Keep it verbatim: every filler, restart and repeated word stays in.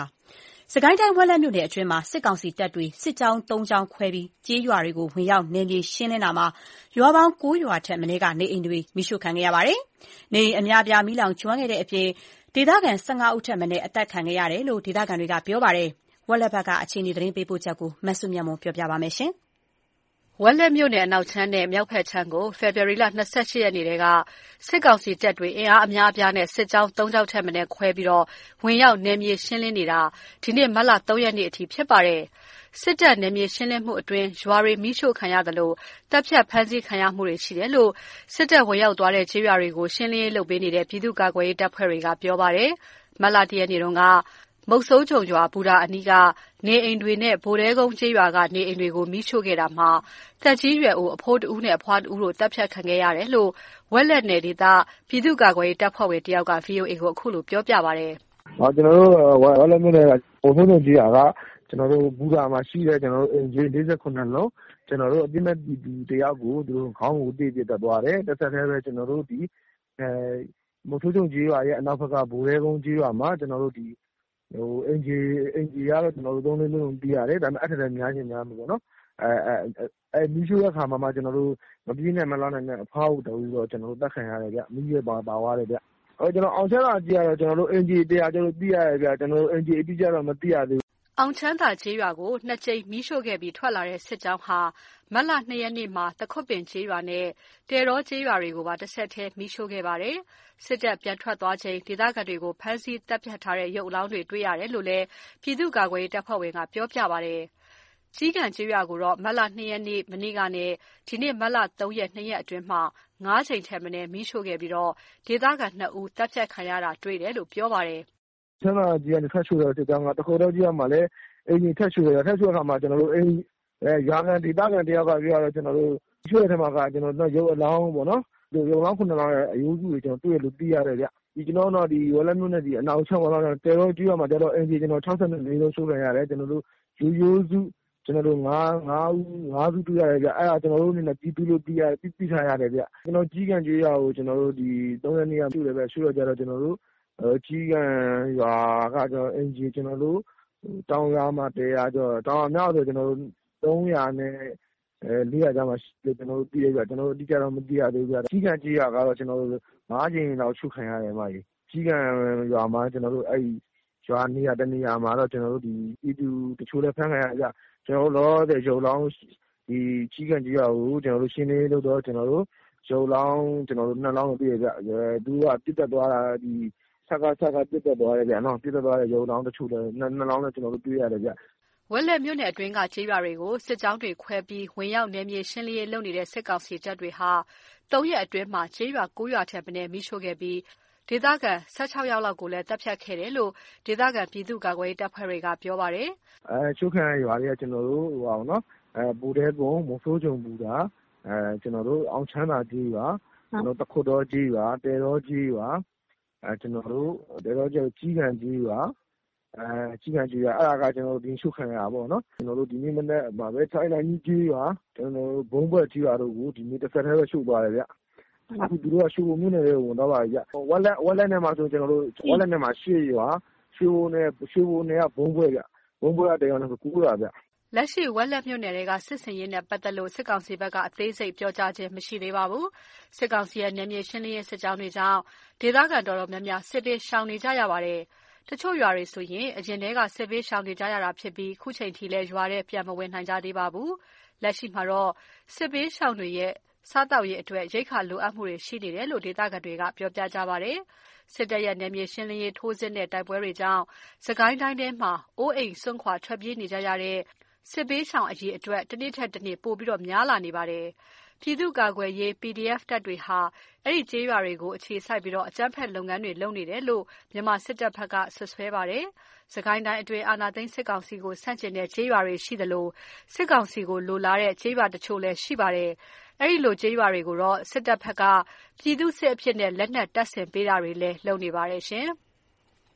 စကိုင်းတိုင်းဝက်လက်မြို့နယ်အတွင်းမှာစစ်ကောင်စီတပ်တွေစစ်ကြောင်းသုံးကြောင်းခွဲပြီးကျေးရွာတွေကိုဝင်ရောက်နယ်မြေရှင်းလင်းတာမှာရွာပေါင်းကိုးရွာထက်မနည်းကနေအိမ်တွေမီးရှို့ခံခဲ့ရပါတယ်။နေအိမ်အများအပြားမီးလောင်ကျွမ်းခဲ့တဲ့အပြင်ဒေသခံ၁၅ဦးထက်မနည်းအသက်ခံခဲ့ရတယ်လို့ဒေသခံတွေကပြောပါတယ်။ဝက်လက်ဘက်ကအခြေအနေသတင်းပေးပို့ချက်ကိုမဆုမြတ်မွန်ပြောပြပါမယ်။ဝက်လက်မြို့နယ်အနောက်ခြမ်းနဲ့မြောက်ဖက်ခြမ်းကိုဖေဖော်ဝါရီလ၂၈ရက်နေ့ကစစ်ကောင်စီတပ်တွေအင်အားအများအပြားနဲ့စစ်ကြောင်းသုံးကြောင်းထက်မနည်းခွဲပြီးတော့ဝင်ရောက်နယ်မြေရှင်းလင်းနေတာဒီနေ့မတ်လ၃ရက်နေ့အထိဖြစ်ပါတယ်။စစ်တပ်နယ်မြေရှင်းလင်းမှုအတွင်းရွာတွေမီးရှို့ခံရတယ်လို့တပ်ဖြတ်ဖမ်းဆီးခံရမှုတွေရှိတယ်လို့စစ်တပ်ဝင်ရောက်သွားတဲ့ကျေးရွာတွေကိုရှင်းလင်းရေးလုပ်ပေးနေတဲ့ပြည်သူ့ကာကွယ်ရေးတပ်ဖွဲ့တွေကပြောပါတယ်။မတ်လ၁ရက်နေ့တုန်းကမုတ်ဆိုးချုံရွာဘူတာအနီးကနေအိမ်တွေနဲ့ဗိုလ်တဲကုန်းကျေးရွာကနေအိမ်တွေကိုမီးရှို့ခဲ့တာမှာတက်ကြီးရွယ်အိုအဖိုးတဦးနဲ့အဖွားတဦးတို့တပ်ဖြတ်ခံခဲ့ရတယ်လို့ဝက်လက်နယ်ဒေသပြည်သူ့ကာကွယ်ရေးတပ်ဖွဲ့ဝင်တယောက်က ဗွီအိုအေ ကိုအခုလိုပြောပြပါတယ်။ဟောကျွန်တော်တို့ဝက်လက်မြို့နယ်ကဘုံဖုံးစုံကြီးကကျွန်တော်တို့ဘူတာမှာရှိတဲ့ကျွန်တော်တို့အင်ဂျင်၄၉လုံးကျွန်တော်တို့အပြစ်မဲ့ပြည်သူတယောက်ကိုသူတို့ခေါင်းကိုတိတိတက်သွားတယ်။တစ်ဆက်တည်းပဲကျွန်တော်တို့ဒီအဲမုတ်ဆိုးချုံကြီးရွာရဲ့အနောက်ဘက်ကဗိုလ်တဲကုန်းကြီးရွာမှာကျွန်တော်တို့ဒီဟိုအင်ဂျီအင်ဂျီကတော့ကျွန်တော်တို့သုံးလေးလုံးပြရတယ်ဒါပေမဲ့အဲ့ဒါလည်းများချင်းများမှာပေါ့နော်အဲအဲအဲမီးရှို့တဲ့ခါမှာမှကျွန်တော်တို့မပြင်းနဲ့မလောက်နိုင်တဲ့အဖောက်တူတော့ကျွန်တော်တို့တက်ခံရတယ်ဗျမီးရပါပါသွားတယ်ဗျဟိုကျွန်တော်အောင်ချမ်းသာကြည့်ရတော့ကျွန်တော်တို့အင်ဂျီတရားကျွန်တော်ပြရတယ်ဗျကျွန်တော်တို့အင်ဂျီအတိကျတော့မသိရသေးဘူးအောင်ချမ်းသာကျေးရွာကိုနှစ်ကြိမ်မီးရှို့ခဲ့ပြီးထွက်လာတဲ့စစ်ကြောင်းဟာမတ်လ၂ရက်နေ့မှာတခွတ်ပင်ကျေးရွာနဲ့တဲတော်ကျေးရွာတွေကိုပါတစ်ဆက်တည်းမီးရှို့ခဲ့ပါတယ်။စစ်တပ်ပြန်ထွက်သွားချိန်ဒေသခံတွေကိုဖမ်းဆီးတပ်ဖြတ်ထားတဲ့ရုပ်အလောင်းတွေတွေ့ရတယ်လို့လည်းပြည်သူ့ကာကွယ်ရေးတပ်ဖွဲ့ဝင်ကပြောပြပါတယ်။ကြီးကံကျေးရွာကိုတော့မတ်လ၂ရက်နေ့မနေ့ကနဲ့ဒီနေ့မတ်လ၃ရက်နှစ်ရက်အတွင်းမှာ၅ချိန်ထက်မနည်းမီးရှို့ခဲ့ပြီးတော့ဒေသခံ၂ဦးတပ်ဖြတ်ခံရတာတွေ့တယ်လို့ပြောပါတယ်။ဆန္ဒကြီးကနေဖက်ရှို့တဲ့စစ်ကြောင်းကတခုတော့ကြီးကမှလည်းအင်ကြီးထက်ရှို့တယ်ထက်ရှို့တဲ့အခါမှာကျွန်တော်တို့အင်အဲရွာကန်ဒေသခံတယောက်ကပြောတော့ကျွန်တော်တို့ရှို့တဲ့ထက်မှာကကျွန်တော်တို့ရုပ်အလောင်းပေါ့နော်ရုပ်အလောင်းခုနှစ်လောင်းရဲ့အယိုးစုတွေကျွန်တော်တွေ့လို့သိရတယ်ဗျဒီကျွန်တော်တို့ဒီဝက်လက်မြို့နဲ့ဒီအနောက်ချောင်းဝက်လက်တဲတော်ကြီးမှာတဲတော်အင်ကြီးကျွန်တော်၆၄လုံးရှို့ခံရတယ်ကျွန်တော်တို့ရိုးရိုးစုကျွန်တော်တို့၅၅ဦး၅စုတွေ့ရတယ်ဗျအဲ့ဒါကျွန်တော်တို့အနေနဲ့ပြည်သူလို့သိရသိထားရတယ်ဗျကျွန်တော်ကြီးကံကြေးရွာကိုကျွန်တော်တို့ဒီ၃ရက်နေ့ကပြုတယ်ဗျရှို့ရကြတော့ကျွန်တော်တို့ကြီးကံရွာကကျွန်တော်အင်ကြီးကျွန်တော်တို့တောင်ရွာမှာတရားကျော်တောင်အများဆိုကျွန်တော်တို့၃ရာနဲ့အဲ၄ရာကျော်မှာကျွန်တော်တို့ပြည်ရပြကျွန်တော်တို့အတိအကျတော့မသိရသေးဘူးဗျကြီးကံကြီးရွာကတော့ကျွန်တော်တို့၅ချိန်လောက်ရှုခံရတယ်မကြီးကြီးကံရွာမှာကျွန်တော်တို့အဲ့ရွာနေရာတနေရာမှာတော့ကျွန်တော်တို့ဒီပြည်သူတချို့လည်းဖမ်းခံရကြကျွန်တော်တို့လောတဲ့ရုပ်လောင်းဒီကြီးကံကြီးရွာကိုကျွန်တော်တို့ရှင်းနေလို့တော့ကျွန်တော်တို့ရုပ်လောင်းကျွန်တော်တို့နှစ်လောင်းတွေ့ရပြသူကပြစ်တက်သွားတာဒီဆက်ကဆက်ကပြစ်တက်သွားတယ်ဗျနော်ပြစ်တက်သွားတဲ့ရုပ်လောင်းတချို့လည်းနှစ်လောင်းလည်းကျွန်တော်တို့တွေ့ရတယ်ဗျဝက်လက်မြို့နယ်အတွင်းကကျေးရွာတွေကိုစစ်ကြောင်းတွေခွဲပြီးဝင်ရောက်နယ်မြေရှင်းလင်းရေးလုပ်နေတဲ့စစ်ကောင်စီတပ်တွေဟာ၃ရက်အတွင်းမှာကျေးရွာ၉ရွာထက်မနည်းမီးရှို့ခဲ့ပြီးဒေသခံ၁၆ယောက်လောက်ကိုလည်းတပ်ဖြတ်ခဲ့တယ်လို့ဒေသခံပြည်သူ့ကာကွယ်ရေးတပ်ဖွဲ့တွေကပြောပါတယ်။အဲရှုခံရွာတွေကကျွန်တော်တို့ဟိုအောင်နော်အဲပူတဲကုန်းမဆိုးကြုံပူတာအဲကျွန်တော်တို့အောင်ချမ်းသာကြီးရွာကျွန်တော်တခုတော်ကြီးရွာတဲတော်ကြီးရွာအဲကျွန်တော်တို့တဲတော်ကြီးကြီးကံကြီးရွာအဲကြီးကံကြီးရွာအဲ့ဒါကကျွန်တော်တို့ဒီရှုခံရပါပေါ့နော်ကျွန်တော်တို့ဒီနေ့မနေ့မှာပဲထိုင်းတိုင်းကြီးရွာကျွန်တော်တို့ဘုံဘွက်ကြီးရွာတို့ကိုဒီနေ့တစ်ဆက်တည်းပဲရှုသွားတယ်ဗျအခုသူတို့ကရှုဖို့မြို့နယ်တွေကိုဝင်တော့ပါကြဝက်လက်ဝက်လက်နဲ့မှာဆိုကျွန်တော်တို့ဝက်လက်နဲ့မှာရှေ့ရွာရှုဖို့နဲ့ရှုဖို့နဲ့ကဘုံဘွက်ဗျဘုံဘွက်ကတရားနဲ့ကူးတာဗျလက်ရှိဝက်လက်မြို့နယ်တွေကစစ်စင်ရေးနဲ့ပတ်သက်လို့စစ်ကောင်စီဘက်ကအသေးစိတ်ပြောကြားခြင်းမရှိသေးပါဘူးစစ်ကောင်စီရဲ့နယ်မြေရှင်းလင်းရေးစစ်ကြောင်းတွေကြောင့်ဒေသခံတော်တော်များများစစ်ပေးရှောင်နေကြရပါတယ်တချို့ရွာတွေဆိုရင်အရင်တည်းကစစ်ပေးရှောင်နေကြရတာဖြစ်ပြီးခုချိန်ထိလည်းရွာထဲပြန်မဝင်နိုင်ကြသေးပါဘူးလက်ရှိမှာတော့စစ်ပေးရှောင်တွေရဲ့စားတောက်ရေးအတွက်ရိတ်ခါလိုအပ်မှုတွေရှိနေတယ်လို့ဒေသခံတွေကပြောပြကြပါတယ်စစ်တပ်ရဲ့နယ်မြေရှင်းလင်းရေးထိုးစစ်နဲ့တိုက်ပွဲတွေကြောင့်စကိုင်းတိုင်းထဲမှာအိုးအိမ်စွန့်ခွာထွက်ပြေးနေကြရတဲ့စစ်ပေးရှောင်အရေးအတွက်တစ်နေ့ထက်တစ်နေ့ပိုပြီးတော့များလာနေပါတယ်ပြည်သူ့ကာကွယ်ရေး ပီဒီအက်ဖ် တပ်တွေဟာအဲ့ဒီကျေးရွာတွေကိုအခြေစိုက်ပြီးတော့အကြမ်းဖက်လုပ်ငန်းတွေလုပ်နေတယ်လို့မြန်မာစစ်တပ်ဘက်ကဆွဆွဲပါတယ်။စကိုင်းတိုင်းအတွင်းအာဏာသိမ်းစစ်ကောင်စီကိုဆန့်ကျင်တဲ့ကျေးရွာတွေရှိသလိုစစ်ကောင်စီကိုလိုလားတဲ့ကျေးရွာတချို့လည်းရှိပါတယ်။အဲ့ဒီလိုကျေးရွာတွေကိုတော့စစ်တပ်ဘက်ကပြည်သူ့စစ်အဖြစ်နဲ့လက်နက်တပ်ဆင်ပေးတာတွေလည်းလုပ်နေပါတယ်ရှင်။